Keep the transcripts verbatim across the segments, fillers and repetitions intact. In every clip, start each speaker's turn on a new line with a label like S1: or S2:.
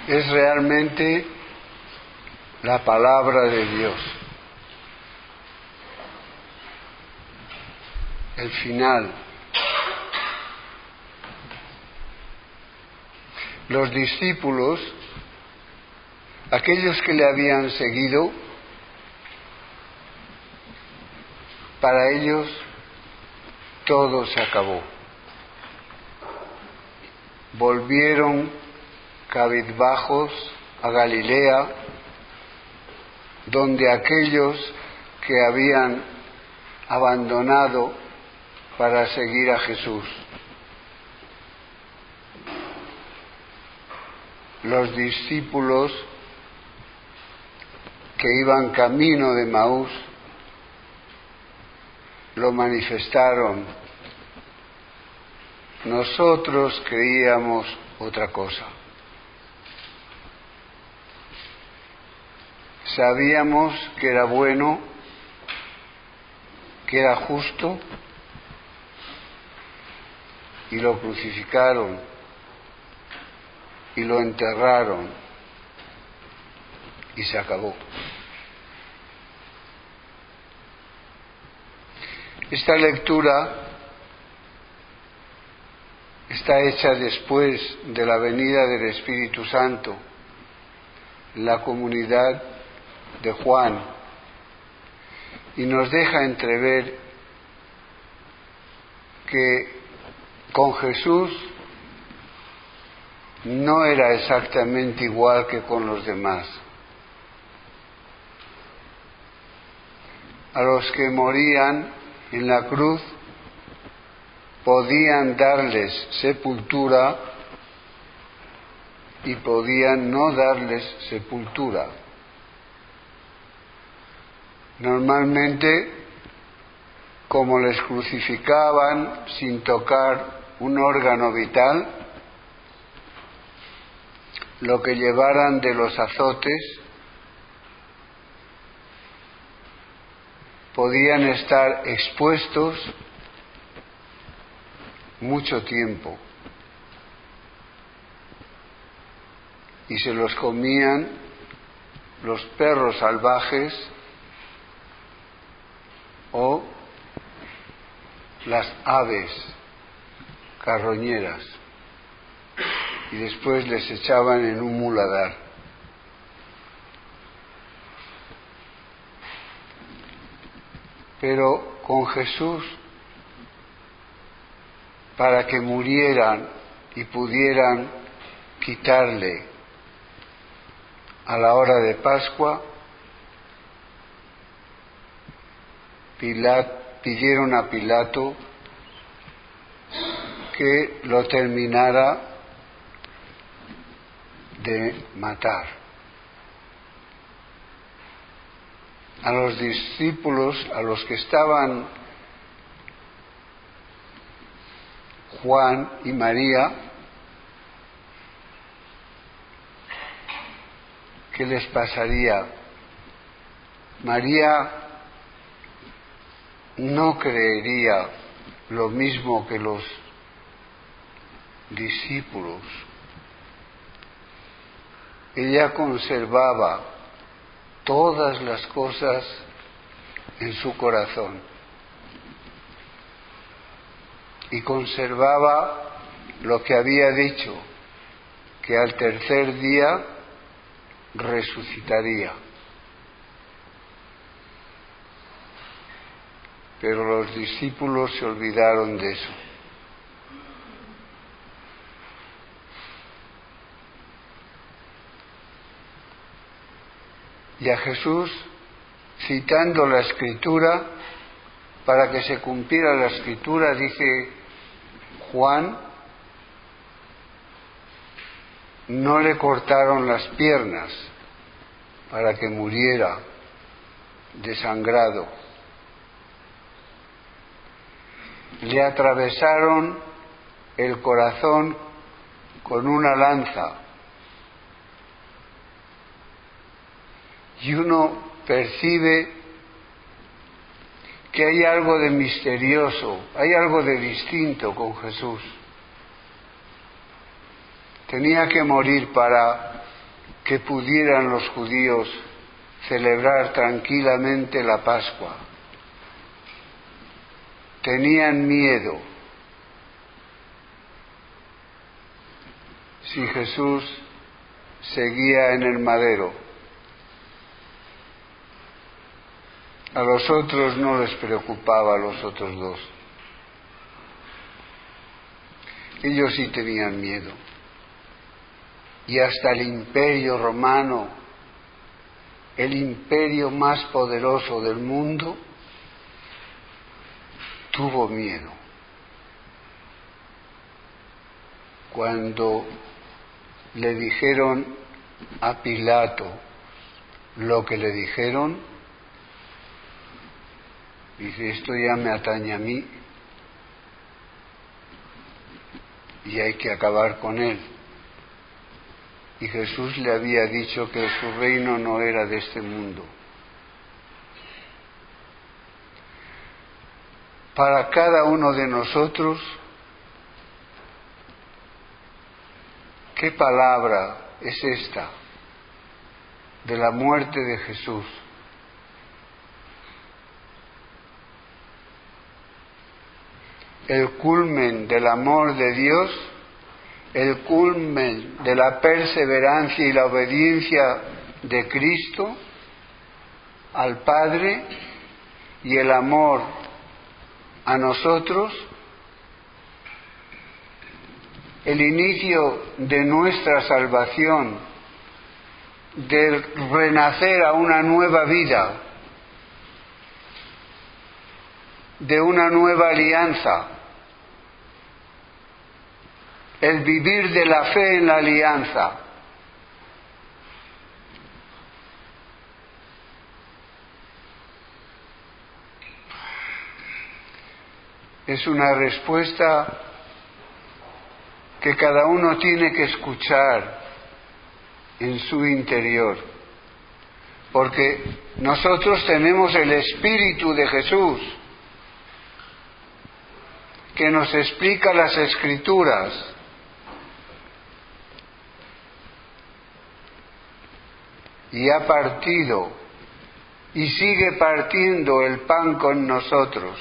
S1: es realmente la palabra de Dios. El final. Los discípulos, aquellos que le habían seguido, para ellos todo se acabó. Volvieron cabizbajos a Galilea, donde aquellos que habían abandonado para seguir a Jesús. Los discípulos que iban camino de Maús lo manifestaron. Nosotros creíamos otra cosa. Sabíamos que era bueno, que era justo, y lo crucificaron y lo enterraron y se acabó. Esta lectura está hecha después de la venida del Espíritu Santo, la comunidad de Juan, y nos deja entrever que con Jesús no era exactamente igual que con los demás. A los que morían en la cruz podían darles sepultura y podían no darles sepultura. Normalmente, como les crucificaban sin tocar un órgano vital, lo que llevaran de los azotes, podían estar expuestos mucho tiempo y se los comían los perros salvajes o las aves carroñeras, y después les echaban en un muladar. Pero con Jesús, para que murieran y pudieran quitarle a la hora de Pascua, Pilat, pidieron a Pilato que lo terminara de matar. A los discípulos, a los que estaban Juan y María, ¿qué les pasaría? María no creería lo mismo que los discípulos. Ella conservaba todas las cosas en su corazón y conservaba lo que había dicho, que al tercer día resucitaría. Pero los discípulos se olvidaron de eso. Y a Jesús, citando la Escritura, para que se cumpliera la Escritura, dice Juan, no le cortaron las piernas para que muriera desangrado. Le atravesaron el corazón con una lanza. Y uno percibe que hay algo de misterioso, hay algo de distinto con Jesús. Tenía que morir para que pudieran los judíos celebrar tranquilamente la Pascua. Tenían miedo. Si Jesús seguía en el madero, a los otros no les preocupaba, a los otros dos. Ellos sí tenían miedo. Y hasta el imperio romano, el imperio más poderoso del mundo, tuvo miedo. Cuando le dijeron a Pilato lo que le dijeron, dice, esto ya me atañe a mí y hay que acabar con él. Y Jesús le había dicho que su reino no era de este mundo. Para cada uno de nosotros, ¿qué palabra es esta de la muerte de Jesús? El culmen del amor de Dios, el culmen de la perseverancia y la obediencia de Cristo al Padre y el amor a nosotros, el inicio de nuestra salvación, del renacer a una nueva vida, de una nueva alianza, el vivir de la fe en la alianza. Es una respuesta que cada uno tiene que escuchar en su interior, porque nosotros tenemos el Espíritu de Jesús que nos explica las Escrituras. Y ha partido y sigue partiendo el pan con nosotros.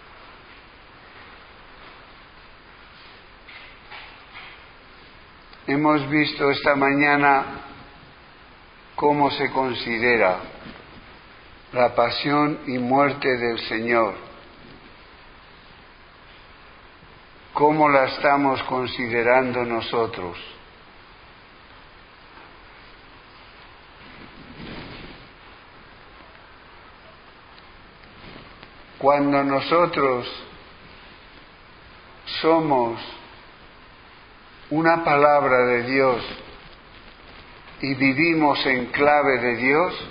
S1: Hemos visto esta mañana cómo se considera la pasión y muerte del Señor, cómo la estamos considerando nosotros. Cuando nosotros somos una palabra de Dios y vivimos en clave de Dios,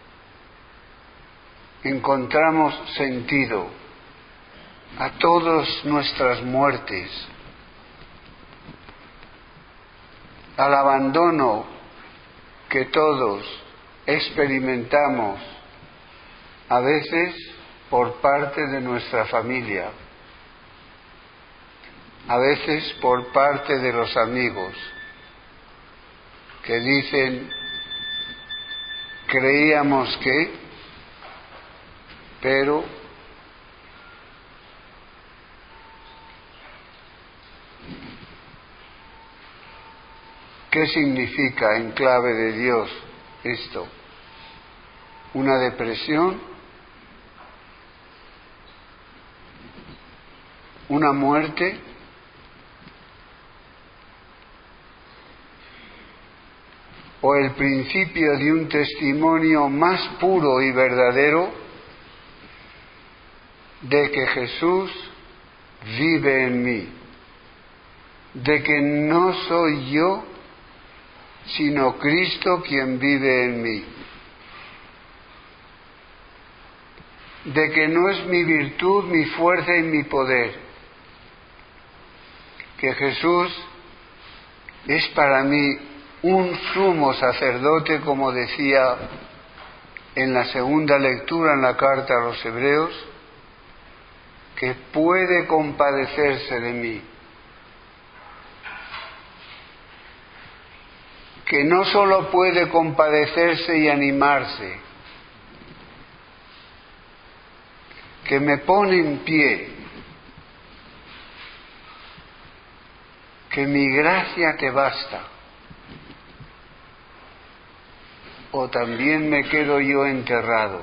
S1: encontramos sentido a todas nuestras muertes, al abandono que todos experimentamos, a veces por parte de nuestra familia, a veces por parte de los amigos, que dicen, creíamos que, pero ¿qué significa en clave de Dios esto? ¿Una depresión? ¿Una muerte? ¿O el principio de un testimonio más puro y verdadero de que Jesús vive en mí? De que no soy yo, sino Cristo quien vive en mí. De que no es mi virtud, mi fuerza y mi poder. Que Jesús es para mí un sumo sacerdote, como decía en la segunda lectura en la carta a los Hebreos, que puede compadecerse de mí, que no sólo puede compadecerse y animarse, que me pone en pie, que mi gracia te basta, o también me quedo yo enterrado.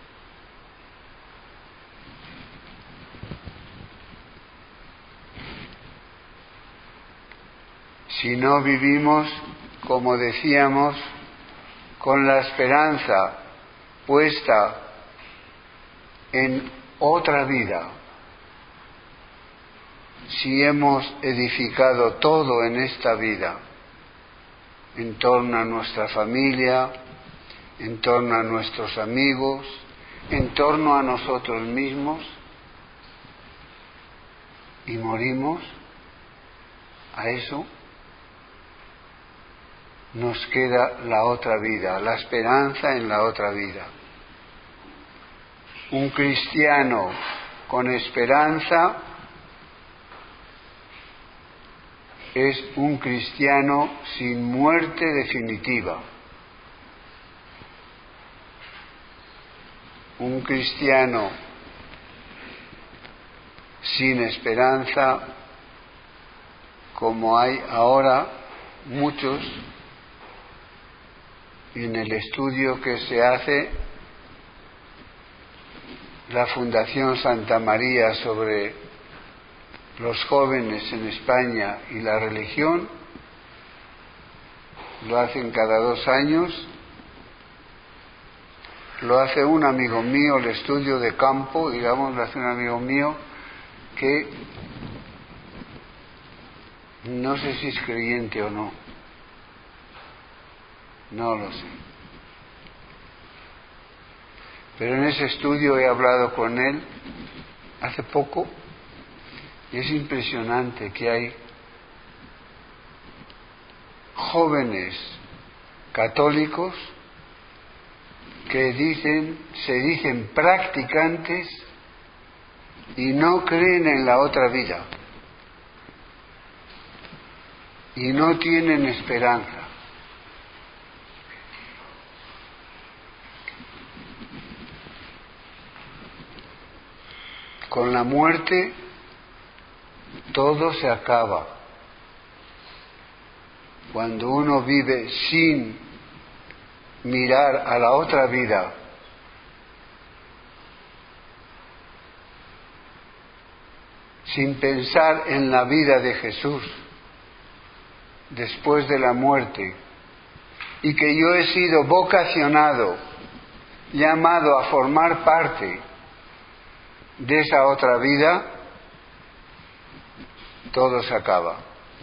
S1: Si no vivimos, como decíamos, con la esperanza puesta en otra vida, si hemos edificado todo en esta vida, en torno a nuestra familia, en torno a nuestros amigos, en torno a nosotros mismos, y morimos a eso, nos queda la otra vida, la esperanza en la otra vida. Un cristiano con esperanza es un cristiano sin muerte definitiva. Un cristiano sin esperanza, como hay ahora muchos, en el estudio que se hace la Fundación Santa María sobre los jóvenes en España y la religión, lo hacen cada dos años, lo hace un amigo mío, el estudio de campo, digamos, lo hace un amigo mío que no sé si es creyente o no, no lo sé. Pero en ese estudio he hablado con él hace poco y es impresionante que hay jóvenes católicos que dicen, se dicen practicantes y no creen en la otra vida y no tienen esperanza. Con la muerte todo se acaba. Cuando uno vive sin mirar a la otra vida, sin pensar en la vida de Jesús después de la muerte, y que yo he sido vocacionado, llamado a formar parte de esa otra vida, todo se acaba.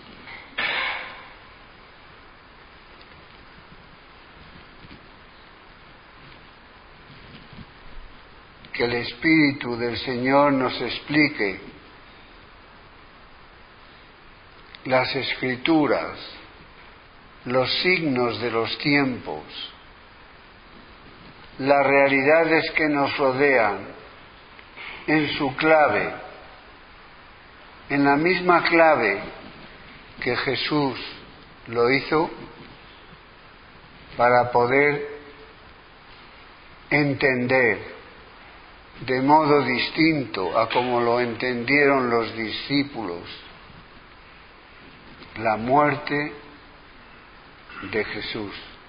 S1: Que el Espíritu del Señor nos explique las Escrituras, los signos de los tiempos, las realidades que nos rodean, en su clave, en la misma clave que Jesús lo hizo, para poder entender de modo distinto a como lo entendieron los discípulos la muerte de Jesús.